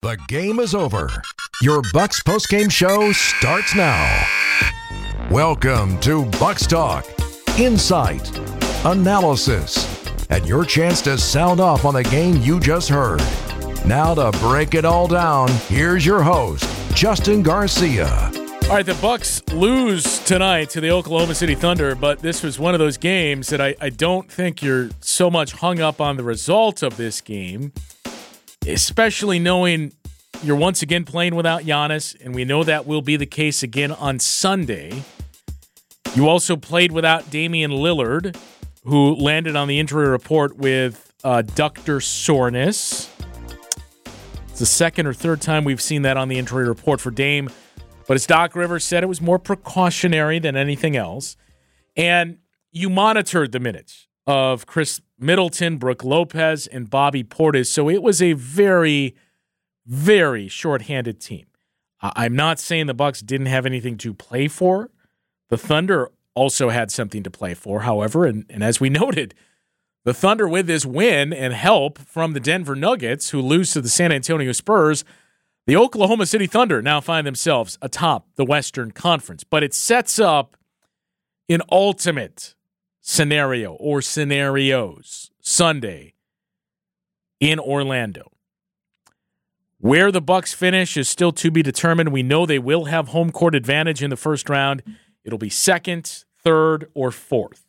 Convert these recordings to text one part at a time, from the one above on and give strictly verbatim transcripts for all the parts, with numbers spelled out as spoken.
The game is over. Your Bucks postgame show starts now. Welcome to Bucks Talk, insight, analysis, and your chance to sound off on the game you just heard. Now to break it all down, here's your host, Justin Garcia. All right, the Bucks lose tonight to the Oklahoma City Thunder, but this was one of those games that I, I don't think you're so much hung up on the result of this game, especially knowing you're once again playing without Giannis, and we know that will be the case again on Sunday. You also played without Damian Lillard, who landed on the injury report with uh, adductor soreness. It's the second or third time we've seen that on the injury report for Dame. But as Doc Rivers said, it was more precautionary than anything else. And you monitored the minutes of Chris Middleton, Brook Lopez, and Bobby Portis. So it was a very, very shorthanded team. I'm not saying the Bucks didn't have anything to play for. The Thunder also had something to play for, however, and, and as we noted, the Thunder with this win and help from the Denver Nuggets, who lose to the San Antonio Spurs, the Oklahoma City Thunder now find themselves atop the Western Conference. But it sets up an ultimate scenario or scenarios Sunday in Orlando. Where the Bucks finish is still to be determined. We know they will have home court advantage in the first round. It'll be second, third, or fourth.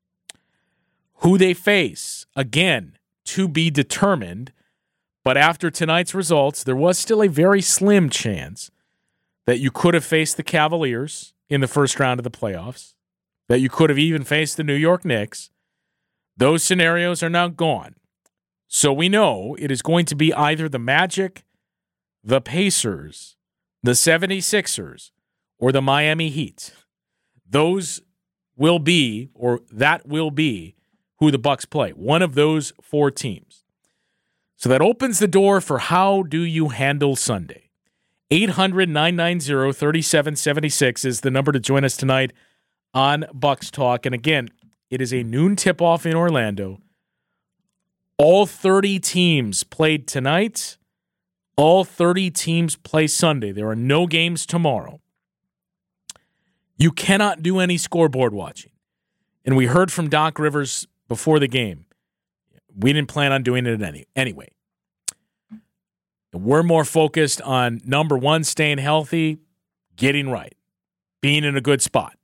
Who they face, again, to be determined. But after tonight's results, there was still a very slim chance that you could have faced the Cavaliers in the first round of the playoffs, that you could have even faced the New York Knicks. Those scenarios are now gone. So we know it is going to be either the Magic, the Pacers, the seventy-sixers, or the Miami Heat. Those will be, or that will be, who the Bucks play. One of those four teams. So that opens the door for how do you handle Sunday. eight hundred, nine nine zero, three seven seven six is the number to join us tonight on Bucks Talk. And again, it is a noon tip-off in Orlando. All thirty teams played tonight. All thirty teams play Sunday. There are no games tomorrow. You cannot do any scoreboard watching. And we heard from Doc Rivers before the game. We didn't plan on doing it any anyway. We're more focused on, number one, staying healthy, getting right, being in a good spot.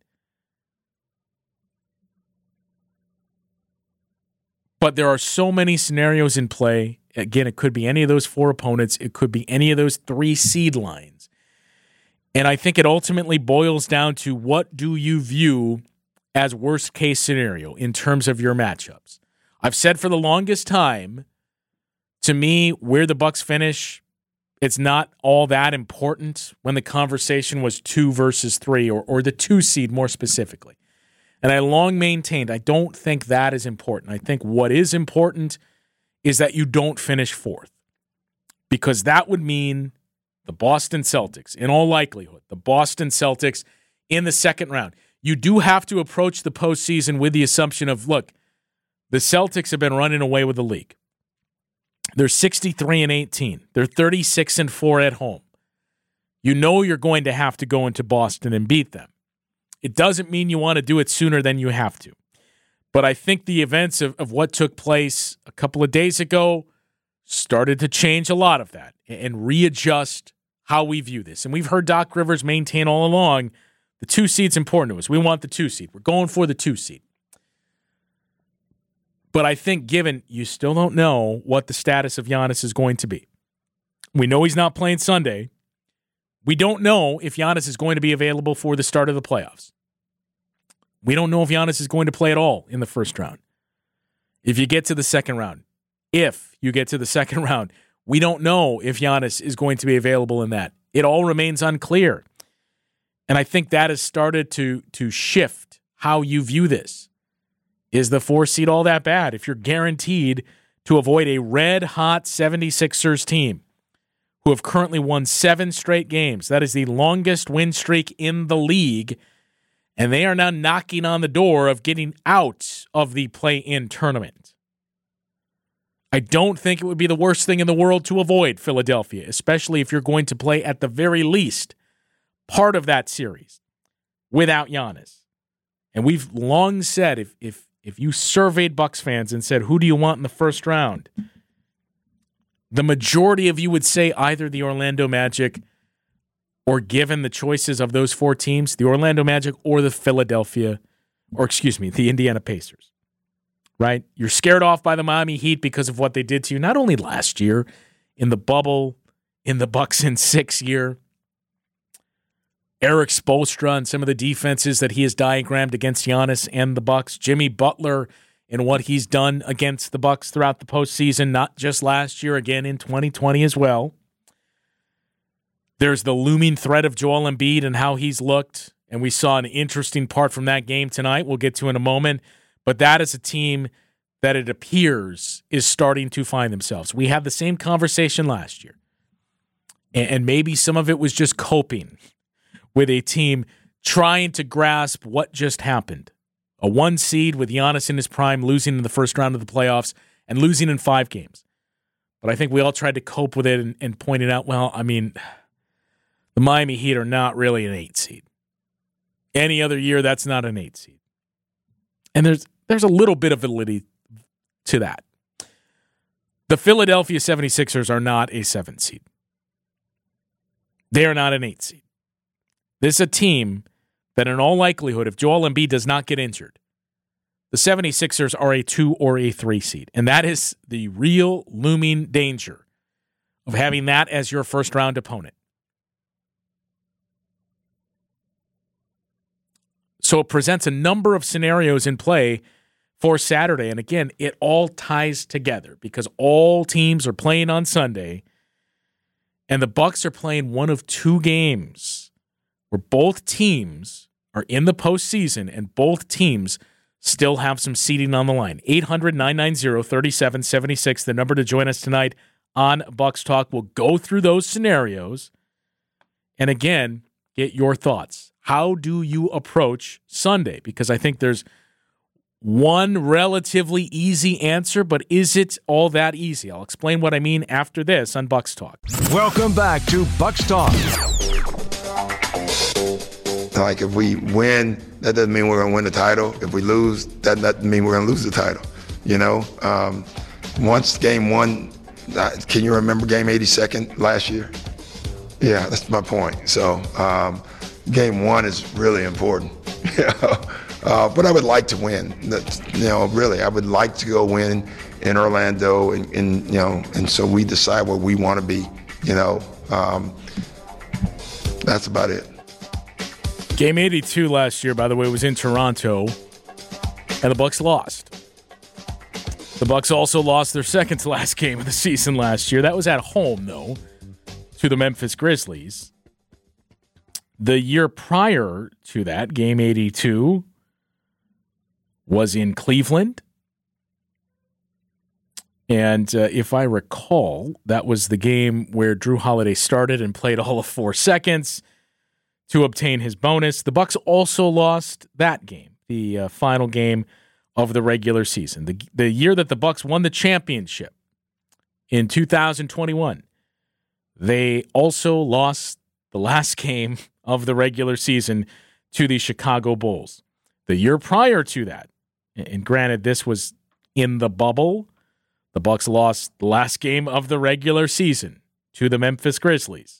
But there are so many scenarios in play. Again, it could be any of those four opponents. It could be any of those three seed lines. And I think it ultimately boils down to what do you view as worst case scenario in terms of your matchups. I've said for the longest time, to me, where the Bucks finish, it's not all that important when the conversation was two versus three, or, or the two seed more specifically. And I long maintained I don't think that is important. I think what is important is that you don't finish fourth, because that would mean the Boston Celtics, in all likelihood, the Boston Celtics in the second round. You do have to approach the postseason with the assumption of, look, the Celtics have been running away with the league. They're sixty-three and eighteen. They're thirty-six and four at home. You know you're going to have to go into Boston and beat them. It doesn't mean you want to do it sooner than you have to. But I think the events of, of what took place a couple of days ago started to change a lot of that and readjust how we view this. And we've heard Doc Rivers maintain all along the two seed's important to us. We want the two seed. We're going for the two seed. But I think given you still don't know what the status of Giannis is going to be. We know he's not playing Sunday. We don't know if Giannis is going to be available for the start of the playoffs. We don't know if Giannis is going to play at all in the first round. If you get to the second round, if you get to the second round, we don't know if Giannis is going to be available in that. It all remains unclear. And I think that has started to, to shift how you view this. Is the four seed all that bad if you're guaranteed to avoid a red-hot seventy-sixers team who have currently won seven straight games? That is the longest win streak in the league, and they are now knocking on the door of getting out of the play-in tournament. I don't think it would be the worst thing in the world to avoid Philadelphia, especially if you're going to play at the very least part of that series without Giannis. And we've long said if if if you surveyed Bucks fans and said, who do you want in the first round? The majority of you would say either the Orlando Magic or, given the choices of those four teams, the Orlando Magic or the Philadelphia, or excuse me, the Indiana Pacers. Right? You're scared off by the Miami Heat because of what they did to you, not only last year, in the bubble, in the Bucks in six year. Eric Spoelstra and some of the defenses that he has diagrammed against Giannis and the Bucks. Jimmy Butler and what he's done against the Bucks throughout the postseason, not just last year, again in twenty twenty as well. There's the looming threat of Joel Embiid and how he's looked, and we saw an interesting part from that game tonight we'll get to in a moment. But that is a team that it appears is starting to find themselves. We had the same conversation last year, and maybe some of it was just coping with a team trying to grasp what just happened. A one seed with Giannis in his prime, losing in the first round of the playoffs and losing in five games. But I think we all tried to cope with it and, and pointed out, well, I mean, the Miami Heat are not really an eight seed. Any other year, that's not an eight seed. And there's there's a little bit of validity to that. The Philadelphia seventy-sixers are not a seven seed. They are not an eight seed. This is a team that in all likelihood, if Joel Embiid does not get injured, the seventy-sixers are a two or a three seed. And that is the real looming danger of having that as your first round opponent. So it presents a number of scenarios in play for Saturday. And again, it all ties together because all teams are playing on Sunday, and the Bucks are playing one of two games where both teams are in the postseason and both teams still have some seeding on the line. eight hundred, nine nine zero, three seven seven six, the number to join us tonight on Bucks Talk. We'll go through those scenarios and, again, get your thoughts. How do you approach Sunday? Because I think there's one relatively easy answer, but is it all that easy? I'll explain what I mean after this on Bucks Talk. Welcome back to Bucks Talk. Like, if we win, that doesn't mean we're going to win the title. If we lose, that doesn't mean we're going to lose the title. You know, um, once game one, uh, can you remember game eighty-second last year? Yeah, that's my point. So um, game one is really important. You know? uh, but I would like to win. You know, really, I would like to go win in Orlando, and, and you know, and so we decide where we want to be. You know, um, that's about it. Game eighty-two last year, by the way, was in Toronto, and the Bucks lost. The Bucks also lost their second to last game of the season last year. That was at home, though, to the Memphis Grizzlies. The year prior to that, game eighty-two, was in Cleveland. And uh, if I recall, that was the game where Drew Holiday started and played all of four seconds to obtain his bonus. The Bucks also lost that game, the uh, final game of the regular season. The, the year that the Bucks won the championship in two thousand twenty-one, they also lost the last game of the regular season to the Chicago Bulls. The year prior to that, and granted this was in the bubble, the Bucks lost the last game of the regular season to the Memphis Grizzlies.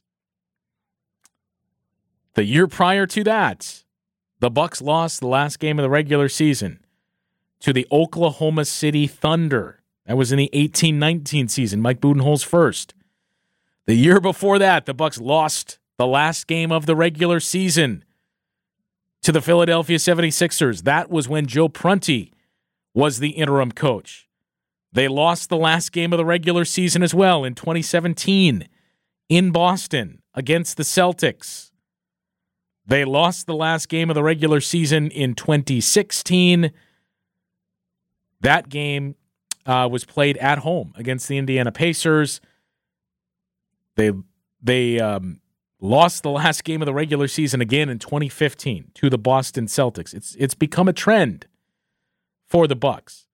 The year prior to that, the Bucks lost the last game of the regular season to the Oklahoma City Thunder. That was in the eighteen nineteen season, Mike Budenholz's first. The year before that, the Bucks lost the last game of the regular season to the Philadelphia seventy-sixers. That was when Joe Prunty was the interim coach. They lost the last game of the regular season as well in twenty seventeen in Boston against the Celtics. They lost the last game of the regular season in twenty sixteen. That game uh, was played at home against the Indiana Pacers. They they um, lost the last game of the regular season again in twenty fifteen to the Boston Celtics. It's it's become a trend for the Bucks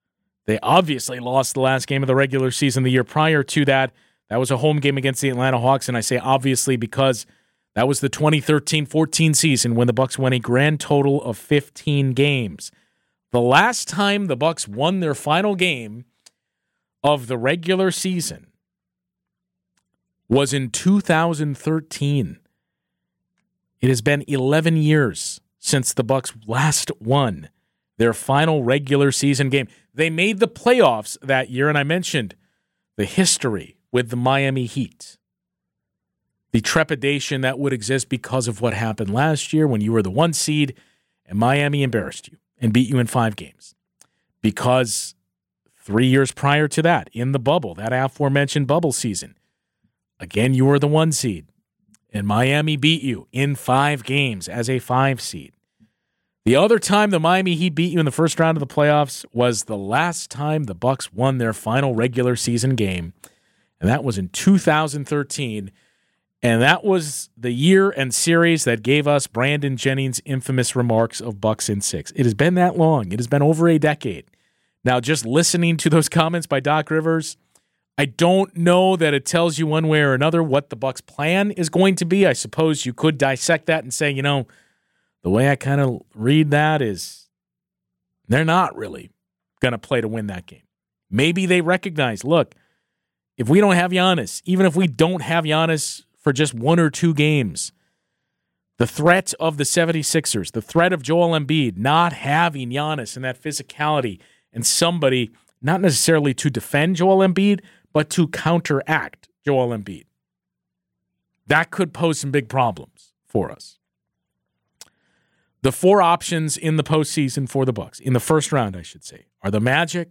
They obviously lost the last game of the regular season the year prior to that. That was a home game against the Atlanta Hawks, and I say obviously because that was the twenty thirteen fourteen season when the Bucks won a grand total of fifteen games. The last time the Bucks won their final game of the regular season was in two thousand thirteen. It has been eleven years since the Bucks last won their final regular season game. They made the playoffs that year, and I mentioned the history with the Miami Heat. The trepidation that would exist because of what happened last year when you were the one seed and Miami embarrassed you and beat you in five games. Because three years prior to that, in the bubble, that aforementioned bubble season, again, you were the one seed and Miami beat you in five games as a five seed. The other time the Miami Heat beat you in the first round of the playoffs was the last time the Bucks won their final regular season game, and that was in two thousand thirteen, and that was the year and series that gave us Brandon Jennings' infamous remarks of Bucks in six. It has been that long. It has been over a decade. Now, just listening to those comments by Doc Rivers, I don't know that it tells you one way or another what the Bucks' plan is going to be. I suppose you could dissect that and say, you know, the way I kind of read that is they're not really going to play to win that game. Maybe they recognize, look, if we don't have Giannis, even if we don't have Giannis for just one or two games, the threat of the 76ers, the threat of Joel Embiid not having Giannis and that physicality and somebody not necessarily to defend Joel Embiid, but to counteract Joel Embiid, that could pose some big problems for us. The four options in the postseason for the Bucks, in the first round, I should say, are the Magic.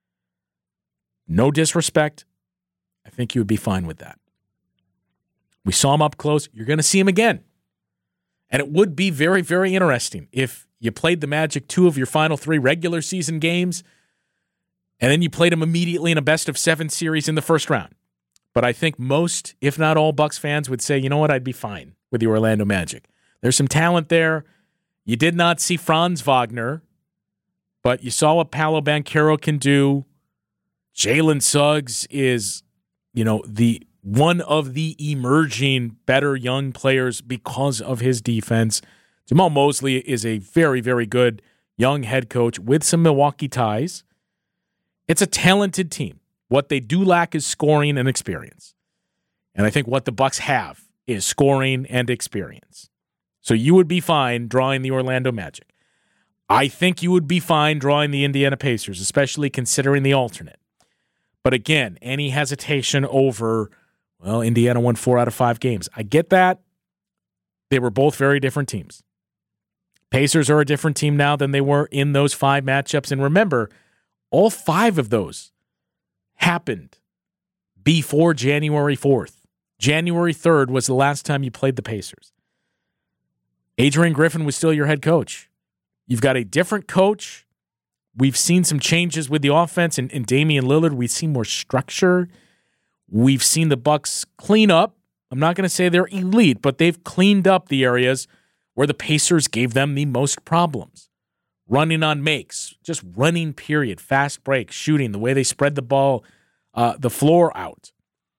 No disrespect. I think you would be fine with that. We saw him up close. You're going to see him again. And it would be very, very interesting if you played the Magic two of your final three regular season games, and then you played them immediately in a best of seven series in the first round. But I think most, if not all, Bucks fans would say, you know what, I'd be fine with the Orlando Magic. There's some talent there. You did not see Franz Wagner, but you saw what Paolo Banchero can do. Jalen Suggs is, you know, the one of the emerging better young players because of his defense. Jamal Mosley is a very, very good young head coach with some Milwaukee ties. It's a talented team. What they do lack is scoring and experience. And I think what the Bucks have is scoring and experience. So you would be fine drawing the Orlando Magic. I think you would be fine drawing the Indiana Pacers, especially considering the alternate. But again, any hesitation over, well, Indiana won four out of five games. I get that. They were both very different teams. Pacers are a different team now than they were in those five matchups. And remember, all five of those happened before January fourth. January third was the last time you played the Pacers. Adrian Griffin was still your head coach. You've got a different coach. We've seen some changes with the offense, and, and Damian Lillard, we've seen more structure. We've seen the Bucks clean up. I'm not going to say they're elite, but they've cleaned up the areas where the Pacers gave them the most problems. Running on makes, just running period, fast break, shooting, the way they spread the ball, uh, the floor out.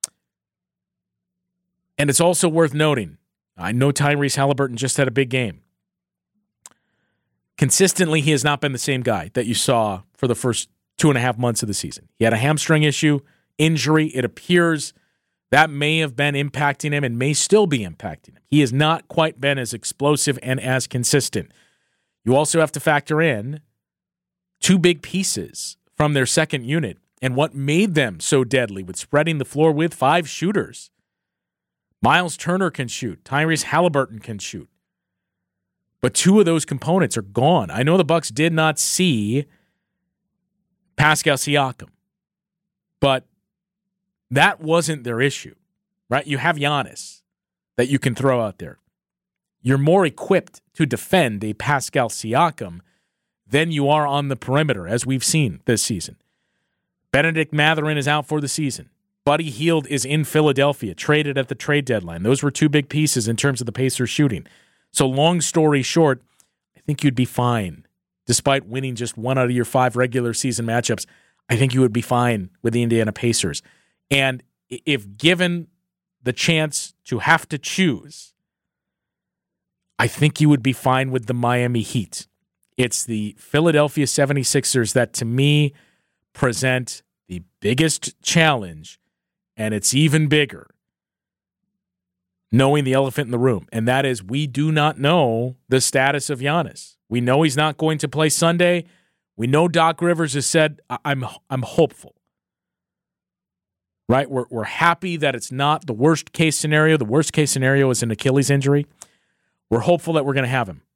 And it's also worth noting, I know Tyrese Halliburton just had a big game. Consistently, he has not been the same guy that you saw for the first two and a half months of the season. He had a hamstring issue, injury. It appears that may have been impacting him and may still be impacting him. He has not quite been as explosive and as consistent. You also have to factor in two big pieces from their second unit and what made them so deadly with spreading the floor with five shooters. Miles Turner can shoot. Tyrese Halliburton can shoot. But two of those components are gone. I know the Bucks did not see Pascal Siakam, but that wasn't their issue, right? You have Giannis that you can throw out there. You're more equipped to defend a Pascal Siakam than you are on the perimeter, as we've seen this season. Benedict Mathurin is out for the season. Buddy Hield is in Philadelphia, traded at the trade deadline. Those were two big pieces in terms of the Pacers shooting. So long story short, I think you'd be fine. Despite winning just one out of your five regular season matchups, I think you would be fine with the Indiana Pacers. And if given the chance to have to choose, I think you would be fine with the Miami Heat. It's the Philadelphia seventy-sixers that, to me, present the biggest challenge, and it's even bigger, knowing the elephant in the room, and that is we do not know the status of Giannis. We know he's not going to play Sunday. We know Doc Rivers has said, I'm I'm hopeful. Right? We're, we're happy that it's not the worst case scenario. The worst case scenario is an Achilles injury. We're hopeful that we're going to have him.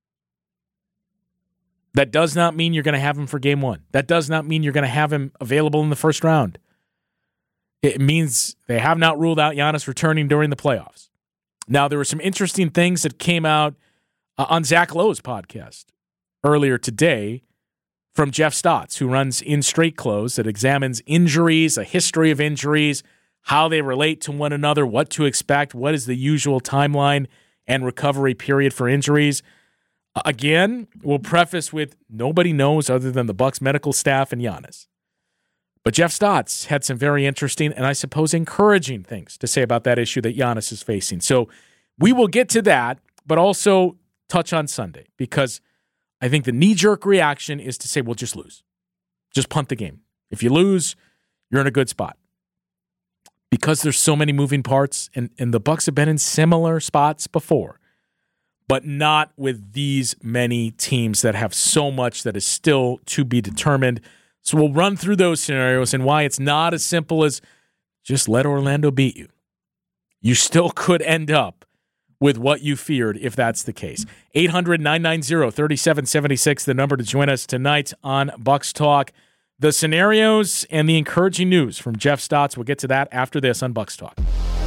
That does not mean you're going to have him for game one. That does not mean you're going to have him available in the first round. It means they have not ruled out Giannis returning during the playoffs. Now, there were some interesting things that came out uh, on Zach Lowe's podcast earlier today from Jeff Stotts, who runs In Straight Clothes, that examines injuries, a history of injuries, how they relate to one another, what to expect, what is the usual timeline and recovery period for injuries. Uh, again, we'll preface with nobody knows other than the Bucks medical staff and Giannis. But Jeff Stotts had some very interesting and I suppose encouraging things to say about that issue that Giannis is facing. So we will get to that, but also touch on Sunday, because I think the knee-jerk reaction is to say, well, just lose. Just punt the game. If you lose, you're in a good spot. Because there's so many moving parts, and, and the Bucks have been in similar spots before, but not with these many teams that have so much that is still to be determined. So we'll run through those scenarios and why it's not as simple as just let Orlando beat you. You still could end up with what you feared if that's the case. eight hundred, nine nine zero, three seven seven six, the number to join us tonight on Bucks Talk. The scenarios and the encouraging news from Jeff Stotts. We'll get to that after this on Bucks Talk.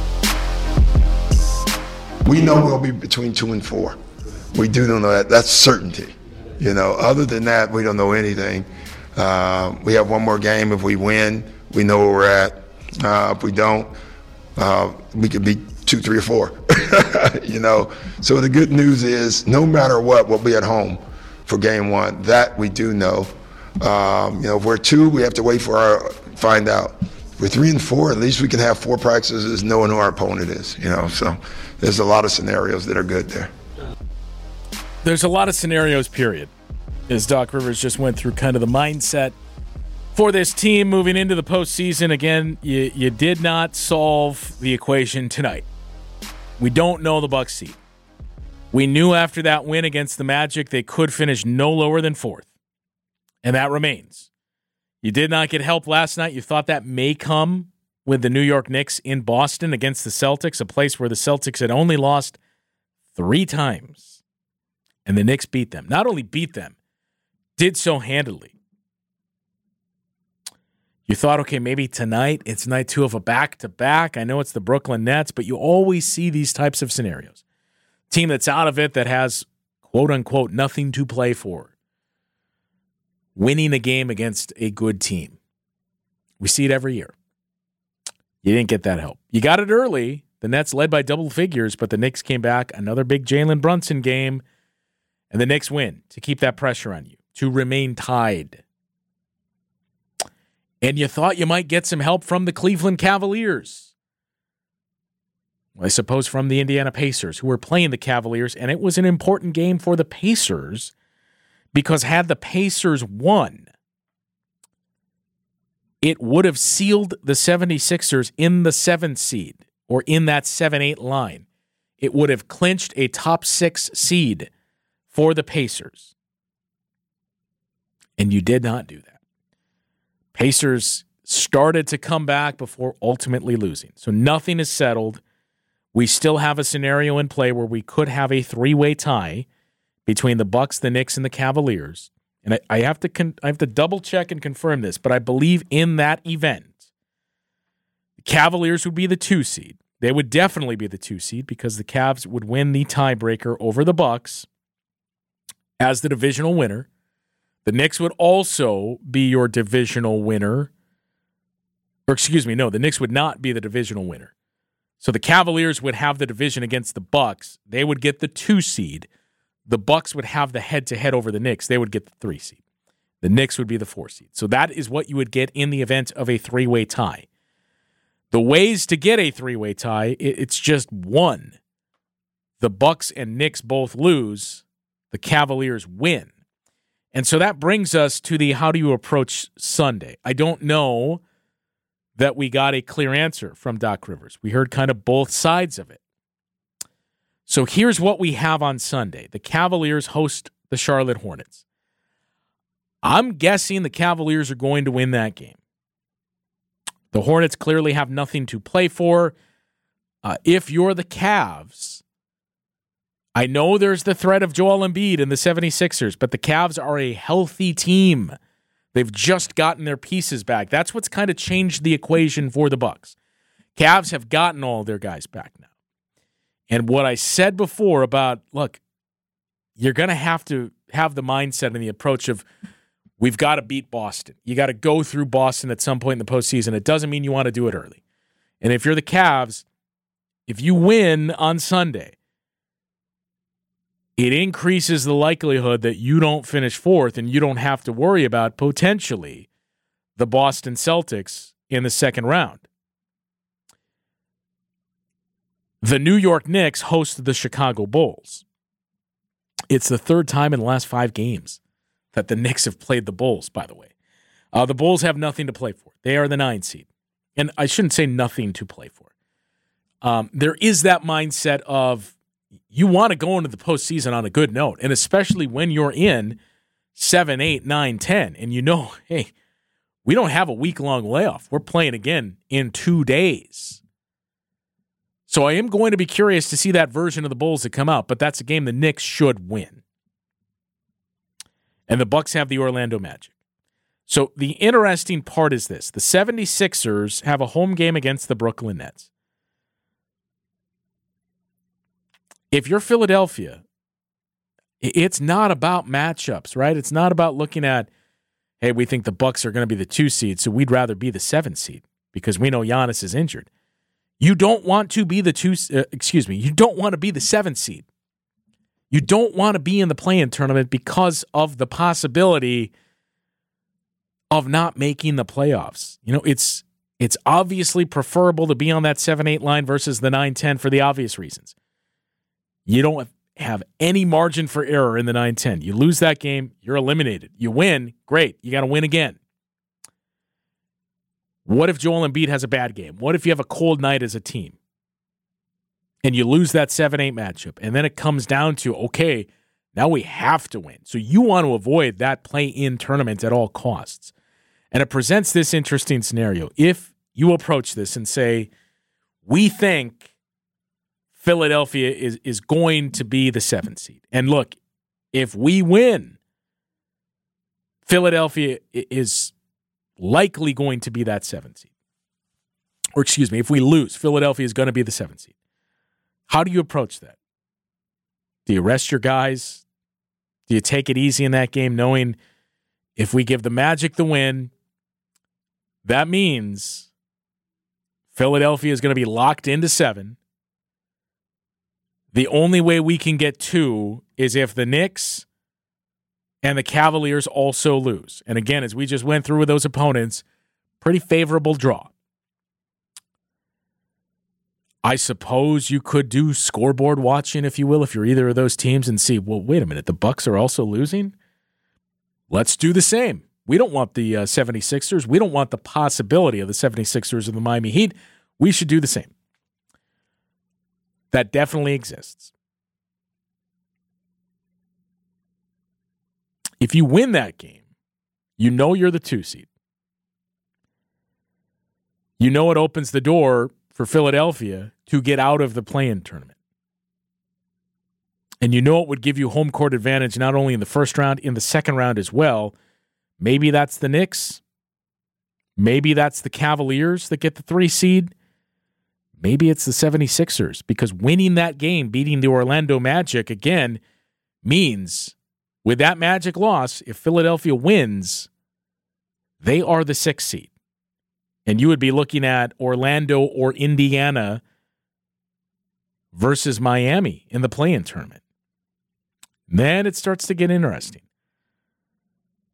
We know we'll be between two and four. We do know that. That's certainty. You know, other than that, we don't know anything. Uh, we have one more game. If we win, we know where we're at. Uh, if we don't, uh, we could be two, three, or four. You know, so the good news is no matter what, we'll be at home for game one. That we do know. Um, you know, if we're two, we have to wait for our find out. If we're three and four, at least we can have four practices knowing who our opponent is. You know, so there's a lot of scenarios that are good there. There's a lot of scenarios, period, as Doc Rivers just went through kind of the mindset for this team moving into the postseason. Again, you, you did not solve the equation tonight. We don't know the Bucks seed. We knew after that win against the Magic they could finish no lower than fourth, and that remains. You did not get help last night. You thought that may come with the New York Knicks in Boston against the Celtics, a place where the Celtics had only lost three times, and the Knicks beat them. Not only beat them, did so handily. You thought, okay, maybe tonight it's night two of a back-to-back. I know it's the Brooklyn Nets, but you always see these types of scenarios. Team that's out of it that has, quote-unquote, nothing to play for. Winning a game against a good team. We see it every year. You didn't get that help. You got it early. The Nets led by double figures, but the Knicks came back. Another big Jalen Brunson game, and the Knicks win to keep that pressure on you, to remain tied. And you thought you might get some help from the Cleveland Cavaliers. Well, I suppose from the Indiana Pacers, who were playing the Cavaliers, and it was an important game for the Pacers because had the Pacers won, it would have sealed the seventy-sixers in the seventh seed, or in that seven eight line. It would have clinched a top six seed for the Pacers. And you did not do that. Pacers started to come back before ultimately losing. So nothing is settled. We still have a scenario in play where we could have a three-way tie between the Bucks, the Knicks, and the Cavaliers. And I, I have to con- I have to double-check and confirm this, but I believe in that event, the Cavaliers would be the two seed. They would definitely be the two seed because the Cavs would win the tiebreaker over the Bucks as the divisional winner. The Knicks would also be your divisional winner. Or excuse me, no, the Knicks would not be the divisional winner. So the Cavaliers would have the division against the Bucks. They would get the two seed. The Bucks would have the head-to-head over the Knicks. They would get the three seed. The Knicks would be the four seed. So that is what you would get in the event of a three-way tie. The ways to get a three-way tie, it's just one. The Bucks and Knicks both lose. The Cavaliers win. And so that brings us to the how do you approach Sunday. I don't know that we got a clear answer from Doc Rivers. We heard kind of both sides of it. So here's what we have on Sunday. The Cavaliers host the Charlotte Hornets. I'm guessing the Cavaliers are going to win that game. The Hornets clearly have nothing to play for. Uh, if you're the Cavs, I know there's the threat of Joel Embiid and the seventy-sixers, but the Cavs are a healthy team. They've just gotten their pieces back. That's what's kind of changed the equation for the Bucks. Cavs have gotten all their guys back now. And what I said before about, look, you're going to have to have the mindset and the approach of, we've got to beat Boston. You got to go through Boston at some point in the postseason. It doesn't mean you want to do it early. And if you're the Cavs, if you win on Sunday, it increases the likelihood that you don't finish fourth and you don't have to worry about potentially the Boston Celtics in the second round. The New York Knicks host the Chicago Bulls. It's the third time in the last five games that the Knicks have played the Bulls, by the way. Uh, the Bulls have nothing to play for. They are the nine seed. And I shouldn't say nothing to play for. Um, there is that mindset of you want to go into the postseason on a good note, and especially when you're in seven, eight, nine, ten, and you know, hey, we don't have a week-long layoff. We're playing again in two days. So I am going to be curious to see that version of the Bulls that come out, but that's a game the Knicks should win. And the Bucks have the Orlando Magic. So the interesting part is this. The seventy-sixers have a home game against the Brooklyn Nets. If you're Philadelphia, it's not about matchups, right? It's not about looking at, hey, we think the Bucks are going to be the two seed, so we'd rather be the seven seed because we know Giannis is injured. You don't want to be the two, uh, excuse me, you don't want to be the seven seed. You don't want to be in the play-in tournament because of the possibility of not making the playoffs. You know, it's it's obviously preferable to be on that seven eight line versus the nine ten for the obvious reasons. You don't have any margin for error in the nine ten. You lose that game, you're eliminated. You win, great. You got to win again. What if Joel Embiid has a bad game? What if you have a cold night as a team and you lose that seven eight matchup? And then it comes down to, okay, now we have to win. So you want to avoid that play-in tournament at all costs. And it presents this interesting scenario. If you approach this and say, we think Philadelphia is, is going to be the seventh seed. And look, if we win, Philadelphia is likely going to be that seventh seed. Or excuse me, if we lose, Philadelphia is going to be the seventh seed. How do you approach that? Do you rest your guys? Do you take it easy in that game knowing if we give the Magic the win, that means Philadelphia is going to be locked into seven. The only way we can get two is if the Knicks and the Cavaliers also lose. And again, as we just went through with those opponents, pretty favorable draw. I suppose you could do scoreboard watching, if you will, if you're either of those teams and see, well, wait a minute, the Bucks are also losing? Let's do the same. We don't want the uh, seventy-sixers. We don't want the possibility of the seventy-sixers and the Miami Heat. We should do the same. That definitely exists. If you win that game, you know you're the two seed. You know it opens the door for Philadelphia to get out of the play-in tournament. And you know it would give you home court advantage not only in the first round, in the second round as well. Maybe that's the Knicks. Maybe that's the Cavaliers that get the three seed. Maybe it's the seventy-sixers, because winning that game, beating the Orlando Magic, again, means with that Magic loss, if Philadelphia wins, they are the sixth seed. And you would be looking at Orlando or Indiana versus Miami in the play-in tournament. Then it starts to get interesting.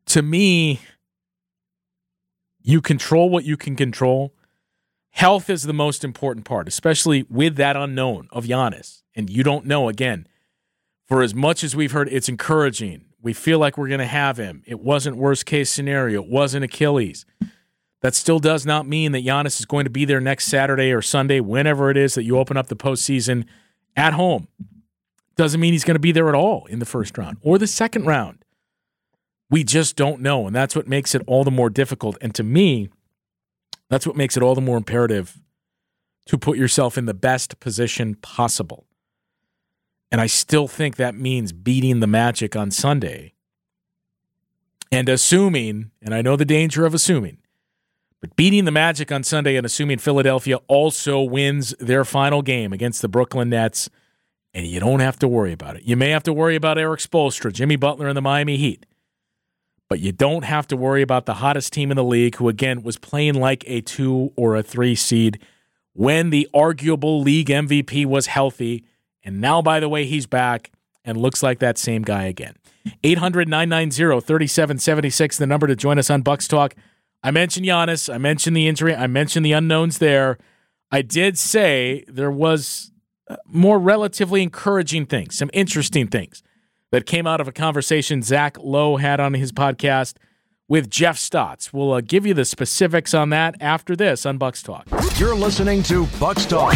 to me, you control what you can control. Health is the most important part, especially with that unknown of Giannis. And you don't know, again, for as much as we've heard, it's encouraging. We feel like we're going to have him. It wasn't worst case scenario. It wasn't Achilles. That still does not mean that Giannis is going to be there next Saturday or Sunday, whenever it is that you open up the postseason at home. Doesn't mean he's going to be there at all in the first round or the second round. We just don't know, and that's what makes it all the more difficult. And to me, that's what makes it all the more imperative to put yourself in the best position possible. And I still think that means beating the Magic on Sunday. And assuming, and I know the danger of assuming, but beating the Magic on Sunday and assuming Philadelphia also wins their final game against the Brooklyn Nets, and you don't have to worry about it. You may have to worry about Eric Spoelstra, Jimmy Butler, and the Miami Heat. But you don't have to worry about the hottest team in the league, who, again, was playing like a two or a three seed when the arguable league M V P was healthy. And now, by the way, he's back and looks like that same guy again. eight hundred, nine nine zero, three seven seven six, the number to join us on Bucks Talk. I mentioned Giannis. I mentioned the injury. I mentioned the unknowns there. I did say there was more relatively encouraging things, some interesting things that came out of a conversation Zach Lowe had on his podcast with Jeff Stotts. We'll uh, give you the specifics on that after this on Bucks Talk. You're listening to Bucks Talk.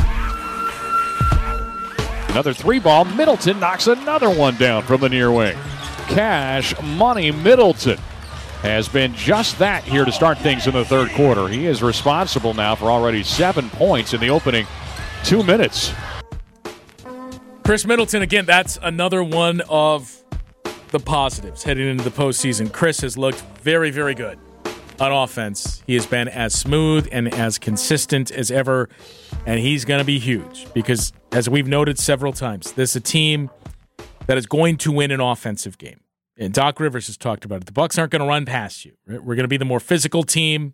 Another three ball. Middleton knocks another one down from the near wing. Cash Money Middleton has been just that here to start things in the third quarter. He is responsible now for already seven points in the opening two minutes. Chris Middleton, again, that's another one of the positives heading into the postseason. Chris has looked very, very good on offense. He has been as smooth and as consistent as ever, and he's going to be huge because, as we've noted several times, this is a team that is going to win an offensive game. And Doc Rivers has talked about it. The Bucks aren't going to run past you. Right? We're going to be the more physical team,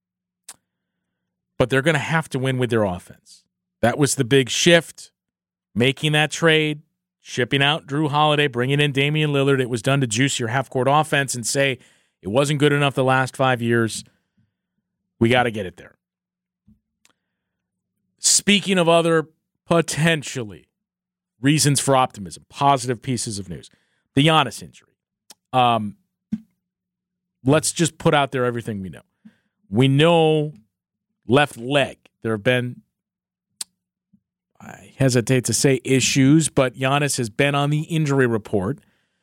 but they're going to have to win with their offense. That was the big shift. Making that trade, shipping out Drew Holiday, bringing in Damian Lillard, it was done to juice your half-court offense and say it wasn't good enough the last five years. We got to get it there. Speaking of other potentially reasons for optimism, positive pieces of news, the Giannis injury. Um, let's just put out there everything we know. We know left leg. There have been, I hesitate to say issues, but Giannis has been on the injury report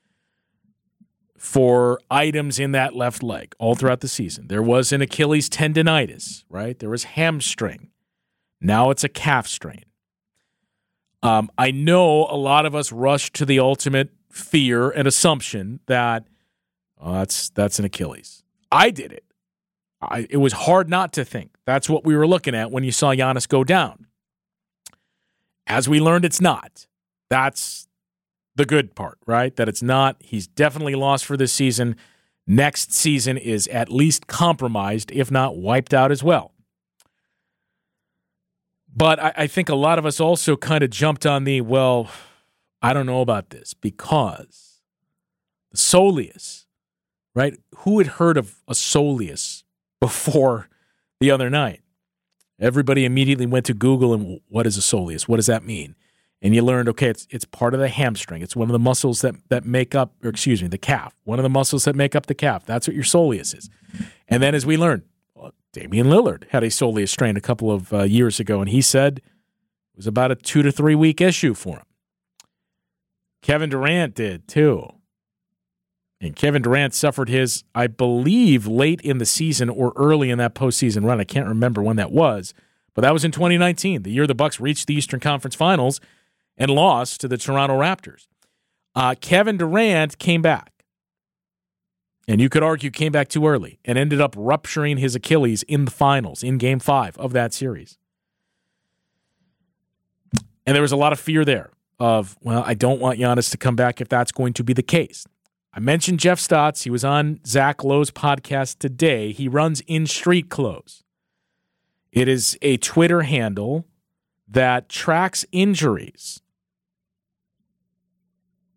for items in that left leg all throughout the season. There was an Achilles tendonitis, right? There was hamstring. Now it's a calf strain. Um, I know a lot of us rushed to the ultimate fear and assumption that oh, that's that's an Achilles. I did it. I, it was hard not to think. That's what we were looking at when you saw Giannis go down. As we learned, it's not. That's the good part, right? That it's not. He's definitely lost for this season. Next season is at least compromised, if not wiped out as well. But I, I think a lot of us also kind of jumped on the, well, I don't know about this because the soleus, right? Who had heard of a soleus before the other night? Everybody immediately went to Google and what is a soleus? What does that mean? And you learned, okay, it's it's part of the hamstring. It's one of the muscles that, that make up, or excuse me, the calf. One of the muscles that make up the calf. That's what your soleus is. And then as we learned, well, Damian Lillard had a soleus strain a couple of uh, years ago, and he said it was about a two to three week issue for him. Kevin Durant did too. And Kevin Durant suffered his, I believe, late in the season or early in that postseason run. I can't remember when that was, but that was in twenty nineteen, the year the Bucks reached the Eastern Conference Finals and lost to the Toronto Raptors. Uh, Kevin Durant came back, and you could argue came back too early and ended up rupturing his Achilles in the finals, in Game five of that series. And there was a lot of fear there of, well, I don't want Giannis to come back if that's going to be the case. I mentioned Jeff Stotts. He was on Zach Lowe's podcast today. He runs In Street Clothes. It is a Twitter handle that tracks injuries. He's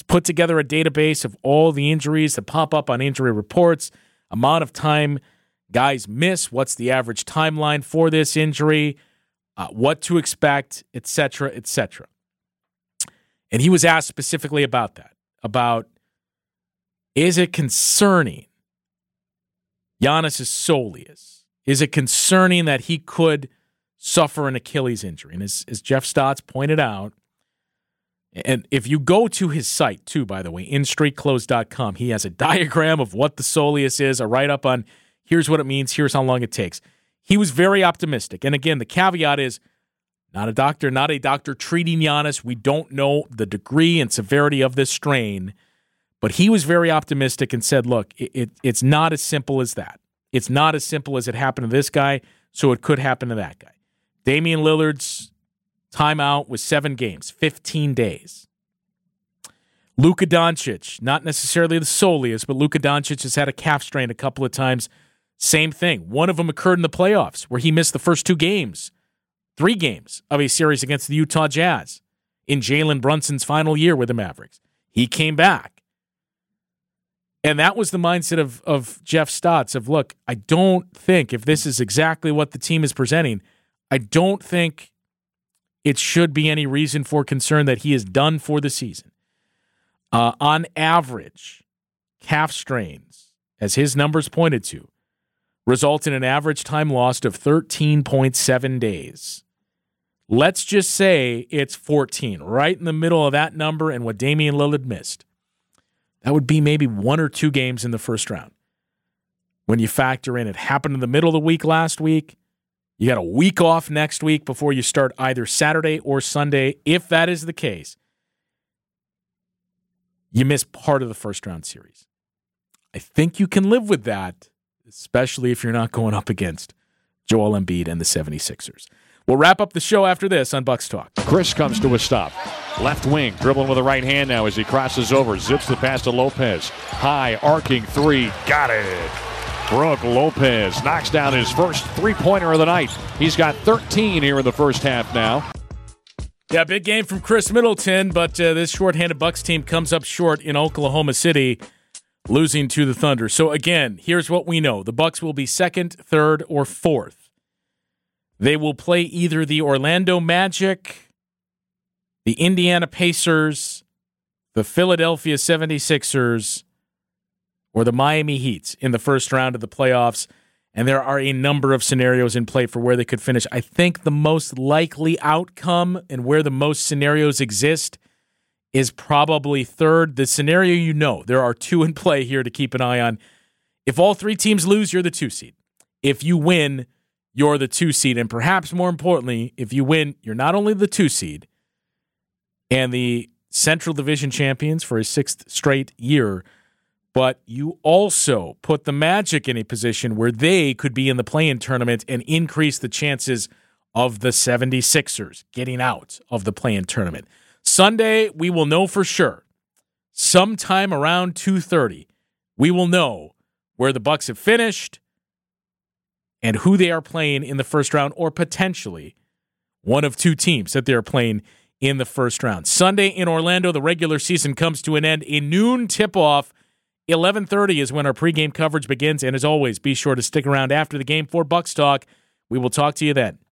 put together a database of all the injuries that pop up on injury reports, amount of time guys miss, what's the average timeline for this injury, uh, what to expect, et cetera, et cetera. And he was asked specifically about that, about is it concerning Giannis' soleus? Is it concerning that he could suffer an Achilles injury? And as, as Jeff Stotts pointed out, and if you go to his site, too, by the way, in street clothes dot com, he has a diagram of what the soleus is, a write-up on here's what it means, here's how long it takes. He was very optimistic. And again, the caveat is not a doctor, not a doctor treating Giannis. We don't know the degree and severity of this strain. But he was very optimistic and said, look, it, it, it's not as simple as that. It's not as simple as it happened to this guy, so it could happen to that guy. Damian Lillard's timeout was seven games, fifteen days. Luka Doncic, not necessarily the soleus, but Luka Doncic has had a calf strain a couple of times. Same thing. One of them occurred in the playoffs where he missed the first two games, three games of a series against the Utah Jazz in Jalen Brunson's final year with the Mavericks. He came back. And that was the mindset of, of Jeff Stotts of, look, I don't think if this is exactly what the team is presenting, I don't think it should be any reason for concern that he is done for the season. Uh, on average, calf strains, as his numbers pointed to, result in an average time lost of thirteen point seven days. Let's just say it's fourteen, right in the middle of that number and what Damian Lillard missed. That would be maybe one or two games in the first round. When you factor in it happened in the middle of the week last week, you got a week off next week before you start either Saturday or Sunday. If that is the case, you miss part of the first round series. I think you can live with that, especially if you're not going up against Joel Embiid and the seventy-sixers. We'll wrap up the show after this on Bucks Talk. Chris comes to a stop. Left wing, dribbling with the right hand now as he crosses over. Zips the pass to Lopez. High, arcing three. Got it. Brook Lopez knocks down his first three-pointer of the night. He's got thirteen here in the first half now. Yeah, big game from Chris Middleton, but uh, this shorthanded Bucks team comes up short in Oklahoma City, losing to the Thunder. So again, here's what we know. The Bucks will be second, third, or fourth. They will play either the Orlando Magic, the Indiana Pacers, the Philadelphia seventy-sixers, or the Miami Heat in the first round of the playoffs. And there are a number of scenarios in play for where they could finish. I think the most likely outcome and where the most scenarios exist is probably third. The scenario you know, there are two in play here to keep an eye on. If all three teams lose, you're the two seed. If you win, you're the two seed. And perhaps more importantly, if you win, you're not only the two seed and the Central Division champions for a sixth straight year, but you also put the Magic in a position where they could be in the play-in tournament and increase the chances of the seventy-sixers getting out of the play-in tournament. Sunday, we will know for sure. Sometime around two thirty, we will know where the Bucks have finished and who they are playing in the first round, or potentially one of two teams that they're playing in the first round. Sunday in Orlando, the regular season comes to an end. A noon tip-off. eleven thirty is when our pregame coverage begins, and as always, be sure to stick around after the game for Bucks Talk. We will talk to you then.